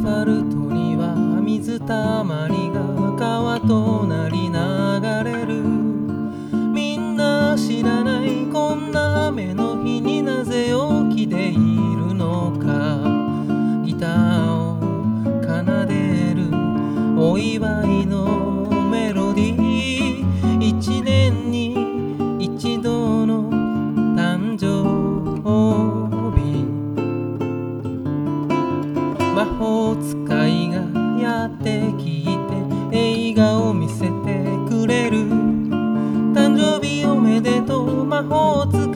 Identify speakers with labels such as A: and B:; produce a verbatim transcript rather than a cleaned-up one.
A: ファルトには水たまりが川となり流れる。みんな知らないこんな雨の日になぜ起きているのか。ギターを奏でるお祝いのメロディー、一年に一度の誕生日。魔法使いがやってきて映画を見せてくれる。誕生日おめでとう魔法使